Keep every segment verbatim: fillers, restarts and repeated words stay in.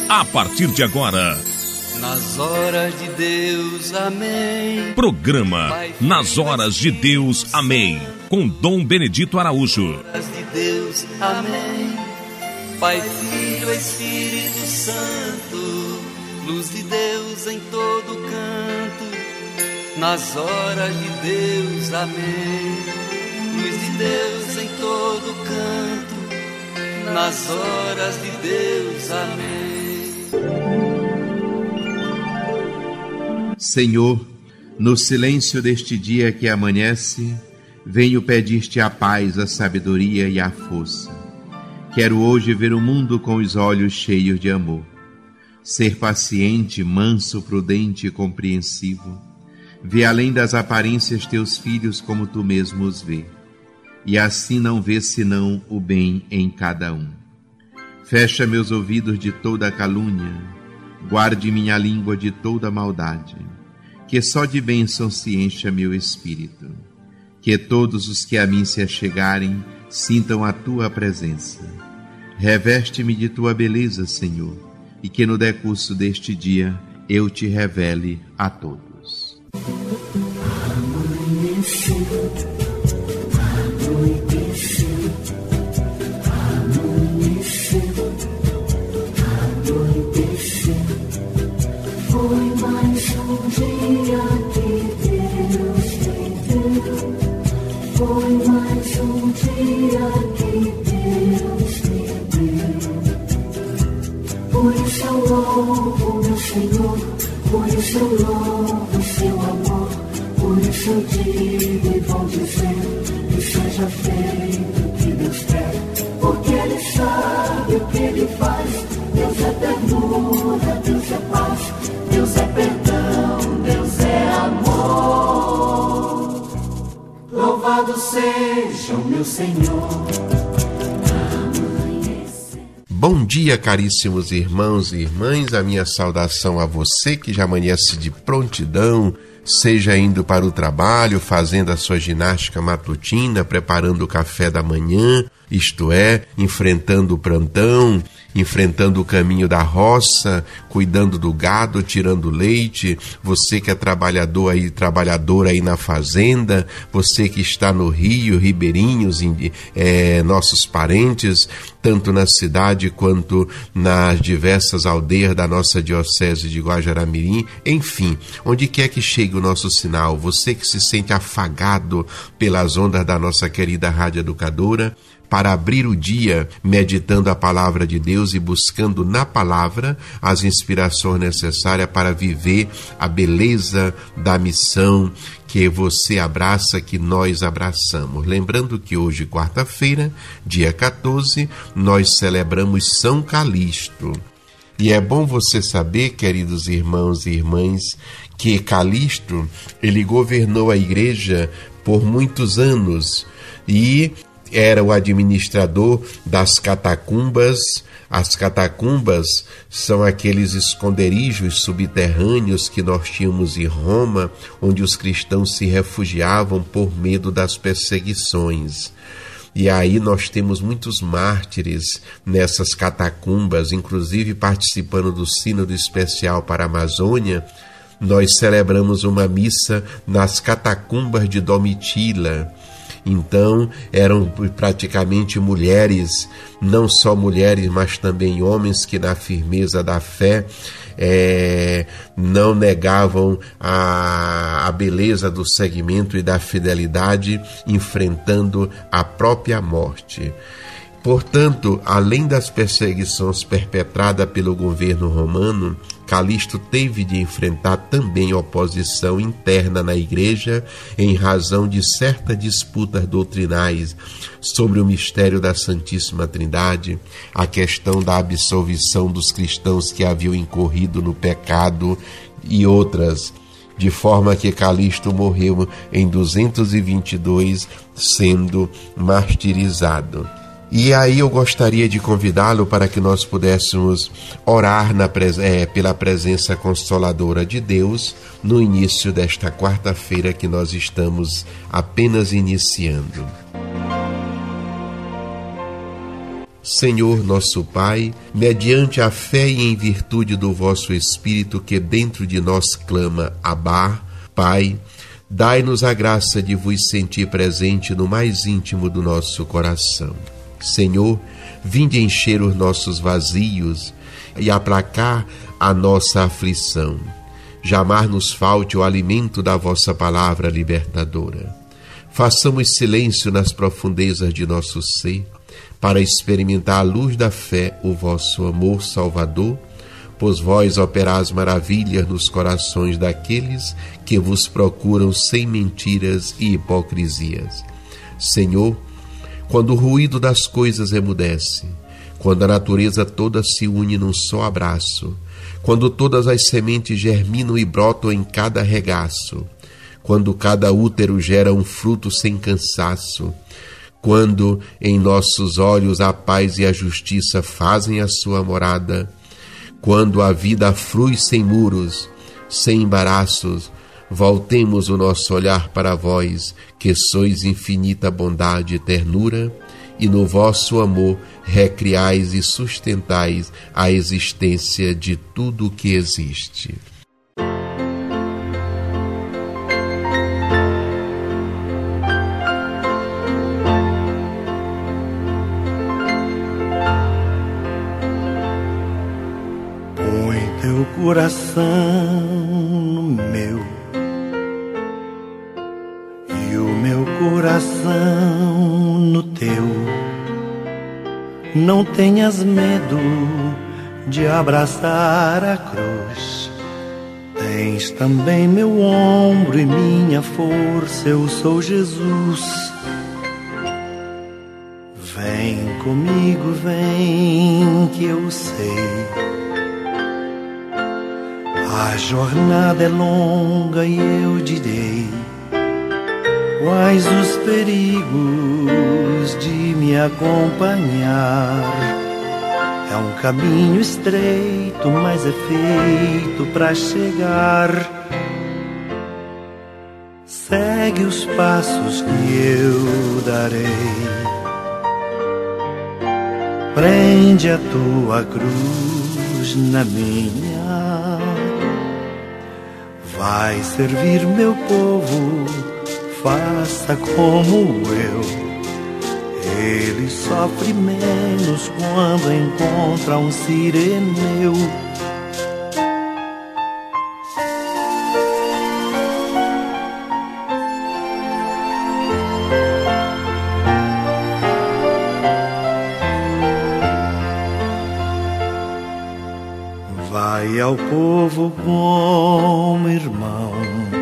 a partir de agora. Nas horas de Deus, amém. Programa Nas Horas de Deus, amém. Com Dom Benedito Araújo. Nas horas de Deus, amém. Pai, Filho, Espírito Santo, luz de Deus em todo canto. Nas horas de Deus, amém. Luz de Deus em todo canto. Nas horas de Deus, amém. Senhor, no silêncio deste dia que amanhece, venho pedir-te a paz, a sabedoria e a força. Quero hoje ver o mundo com os olhos cheios de amor. Ser paciente, manso, prudente e compreensivo. Ver além das aparências teus filhos como tu mesmo os vê. E assim não ver senão o bem em cada um. Fecha meus ouvidos de toda calúnia. Guarde minha língua de toda maldade. Que só de bênção se encha meu espírito. Que todos os que a mim se achegarem sintam a tua presença. Reveste-me de tua beleza, Senhor, e que no decurso deste dia eu te revele a todos. Amanheceu, anoiteceu, amanheceu, anoiteceu. Foi mais um dia que Deus me deu. Foi mais um dia que Deus me deu. Por isso eu louvo meu Senhor, por isso eu louvo seu amor. Por isso eu digo e vou dizer que seja feito o que Deus quer, porque Ele sabe o que Ele faz. Deus é ternura, Deus é paz, Deus é perdão, Deus é amor. Louvado seja o meu Senhor. Bom dia, caríssimos irmãos e irmãs, a minha saudação a você que já amanhece de prontidão, seja indo para o trabalho, fazendo a sua ginástica matutina, preparando o café da manhã, isto é, enfrentando o plantão, enfrentando o caminho da roça, cuidando do gado, tirando leite, você que é trabalhador aí, trabalhador aí na fazenda, você que está no Rio, ribeirinhos, é, nossos parentes, tanto na cidade quanto nas diversas aldeias da nossa diocese de Guajará-Mirim, enfim, onde quer que chegue o nosso sinal, você que se sente afagado pelas ondas da nossa querida Rádio Educadora, para abrir o dia meditando a palavra de Deus e buscando na palavra as inspirações necessárias para viver a beleza da missão que você abraça, que nós abraçamos. Lembrando que hoje, quarta-feira, dia quatorze, nós celebramos São Calixto. E é bom você saber, queridos irmãos e irmãs, que Calixto, ele governou a igreja por muitos anos e era o administrador das catacumbas. As catacumbas são aqueles esconderijos subterrâneos que nós tínhamos em Roma, onde os cristãos se refugiavam por medo das perseguições. E aí nós temos muitos mártires nessas catacumbas, inclusive participando do Sínodo Especial para a Amazônia. Nós celebramos uma missa nas catacumbas de Domitila. Então, eram praticamente mulheres, não só mulheres, mas também homens que na firmeza da fé é, não negavam a, a beleza do segmento e da fidelidade, enfrentando a própria morte. Portanto, além das perseguições perpetradas pelo governo romano, Calixto teve de enfrentar também oposição interna na igreja em razão de certas disputas doutrinais sobre o mistério da Santíssima Trindade, a questão da absolvição dos cristãos que haviam incorrido no pecado e outras, de forma que Calixto morreu em duzentos e vinte e dois, sendo martirizado. E aí eu gostaria de convidá-lo para que nós pudéssemos orar na, é, pela presença consoladora de Deus no início desta quarta-feira que nós estamos apenas iniciando. Senhor nosso Pai, mediante a fé e em virtude do vosso Espírito que dentro de nós clama, Abá, Pai, dai-nos a graça de vos sentir presente no mais íntimo do nosso coração. Senhor, vinde encher os nossos vazios e aplacar a nossa aflição. Jamais nos falte o alimento da vossa palavra libertadora. Façamos silêncio nas profundezas de nosso ser, para experimentar a luz da fé, o vosso amor salvador, pois vós operais maravilhas nos corações daqueles que vos procuram sem mentiras e hipocrisias. Senhor, quando o ruído das coisas emudece, quando a natureza toda se une num só abraço, quando todas as sementes germinam e brotam em cada regaço, quando cada útero gera um fruto sem cansaço, quando em nossos olhos a paz e a justiça fazem a sua morada, quando a vida flui sem muros, sem embaraços, voltemos o nosso olhar para vós, que sois infinita bondade e ternura, e no vosso amor recriais e sustentais a existência de tudo o que existe. Teu coração no meu e o meu coração no teu. Não tenhas medo de abraçar a cruz. Tens também meu ombro e minha força, eu sou Jesus. Vem comigo, vem que eu sei. A jornada é longa e eu direi quais os perigos de me acompanhar. É um caminho estreito, mas é feito pra chegar. Segue os passos que eu darei. Prende a tua cruz na minha. Vai servir meu povo, faça como eu. Ele sofre menos quando encontra um sireneu. Vai ao povo como irmão,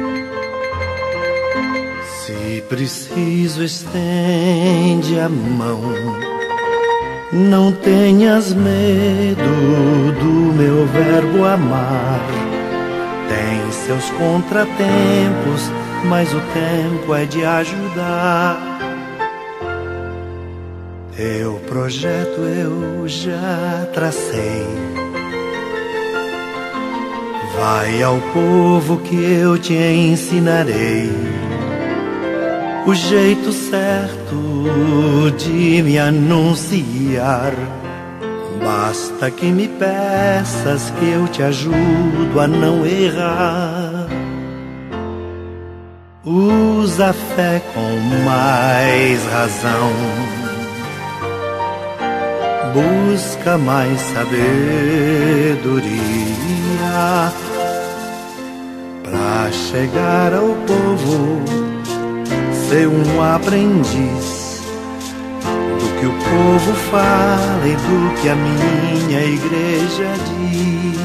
se preciso estende a mão. Não tenhas medo do meu verbo amar. Tem seus contratempos, mas o tempo é de ajudar. Teu projeto eu já tracei. Vai ao povo que eu te ensinarei o jeito certo de me anunciar. Basta que me peças que eu te ajudo a não errar. Usa a fé com mais razão. Busca mais sabedoria pra chegar ao povo, ser um aprendiz do que o povo fala e do que a minha igreja diz.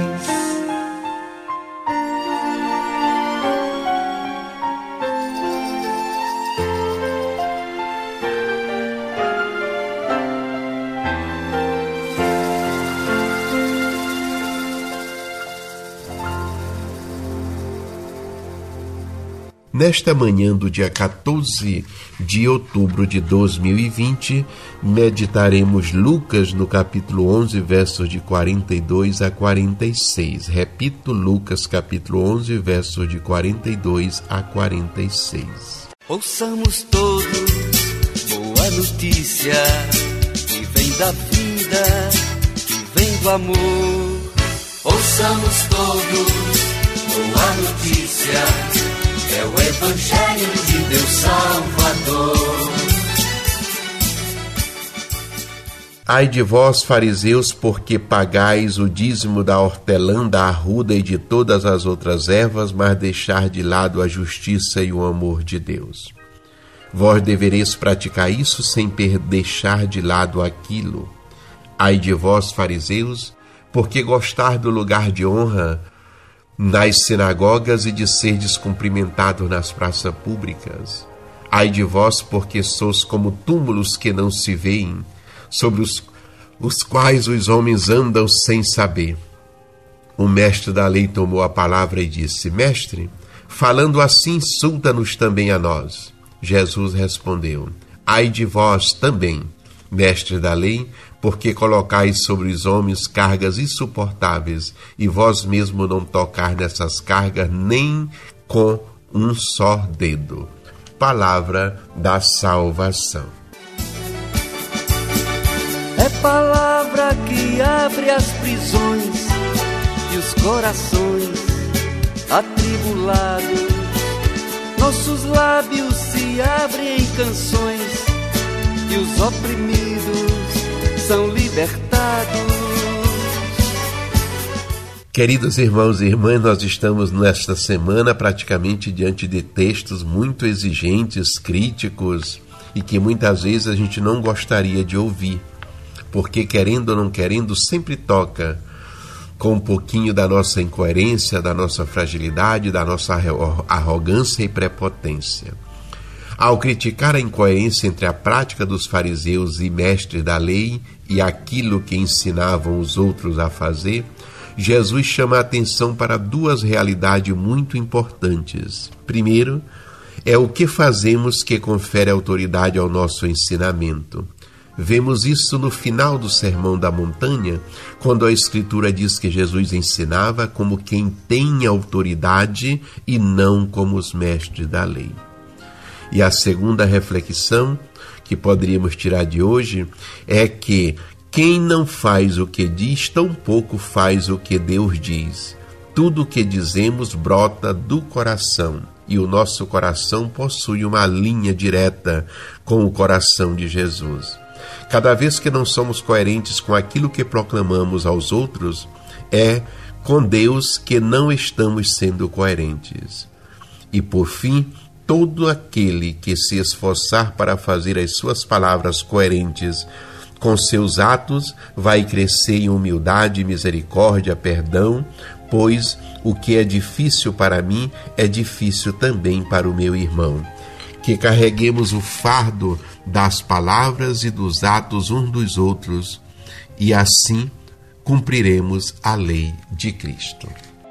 Nesta manhã do dia quatorze de outubro de dois mil e vinte, meditaremos Lucas no capítulo onze, versos de quarenta e dois a quarenta e seis. Repito, Lucas capítulo onze, versos de quarenta e dois a quarenta e seis. Ouçamos todos boa notícia que vem da vida que vem do amor. Ouçamos todos boa notícia, é o Evangelho de Deus Salvador. Ai de vós, fariseus, porque pagais o dízimo da hortelã, da arruda e de todas as outras ervas, mas deixar de lado a justiça e o amor de Deus. Vós devereis praticar isso sem deixar de lado aquilo. Ai de vós, fariseus, porque gostar do lugar de honra nas sinagogas e de ser descumprimentado nas praças públicas. Ai de vós, porque sois como túmulos que não se veem, sobre os, os quais os homens andam sem saber. O mestre da lei tomou a palavra e disse: Mestre, falando assim, insulta-nos também a nós. Jesus respondeu: Ai de vós também, mestre da lei, porque colocais sobre os homens cargas insuportáveis, e vós mesmo não tocar nessas cargas nem com um só dedo. Palavra da salvação. É palavra que abre as prisões e os corações atribulados. Nossos lábios se abrem em canções e os oprimidos são libertados. Queridos irmãos e irmãs, nós estamos nesta semana praticamente diante de textos muito exigentes, críticos, e que muitas vezes a gente não gostaria de ouvir, porque querendo ou não querendo sempre toca com um pouquinho da nossa incoerência, da nossa fragilidade, da nossa arrogância e prepotência. Ao criticar a incoerência entre a prática dos fariseus e mestres da lei e aquilo que ensinavam os outros a fazer, Jesus chama a atenção para duas realidades muito importantes. Primeiro, é o que fazemos que confere autoridade ao nosso ensinamento. Vemos isso no final do Sermão da Montanha, quando a Escritura diz que Jesus ensinava como quem tem autoridade e não como os mestres da lei. E a segunda reflexão que poderíamos tirar de hoje é que quem não faz o que diz, tampouco faz o que Deus diz. Tudo o que dizemos brota do coração, e o nosso coração possui uma linha direta com o coração de Jesus. Cada vez que não somos coerentes com aquilo que proclamamos aos outros, é com Deus que não estamos sendo coerentes. E por fim, todo aquele que se esforçar para fazer as suas palavras coerentes com seus atos vai crescer em humildade, misericórdia, perdão, pois o que é difícil para mim é difícil também para o meu irmão. Que carreguemos o fardo das palavras e dos atos uns dos outros, e assim cumpriremos a lei de Cristo.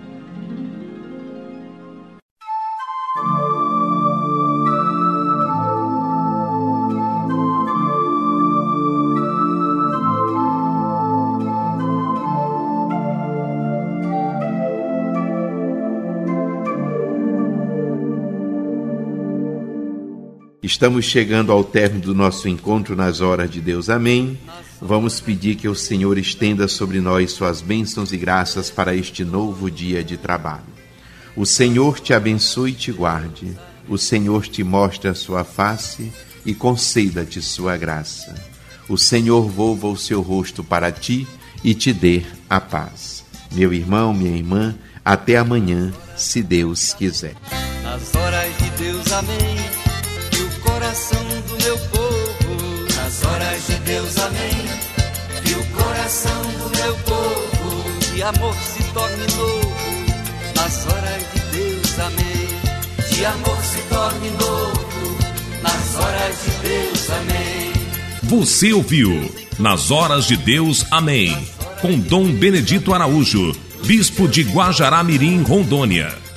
Estamos chegando ao término do nosso encontro nas horas de Deus. Amém. Vamos pedir que o Senhor estenda sobre nós suas bênçãos e graças para este novo dia de trabalho. O Senhor te abençoe e te guarde. O Senhor te mostre a sua face e conceda-te sua graça. O Senhor volva o seu rosto para ti e te dê a paz. Meu irmão, minha irmã, até amanhã, se Deus quiser. Nas horas de Deus, amém. Coração do meu povo, nas horas de Deus, amém. Que o coração do meu povo de amor se torne novo. Nas horas de Deus, amém. De amor se torne novo. Nas horas de Deus, amém. Você ouviu Nas Horas de Deus, amém, com Dom Benedito Araújo, bispo de Guajará-Mirim, Rondônia.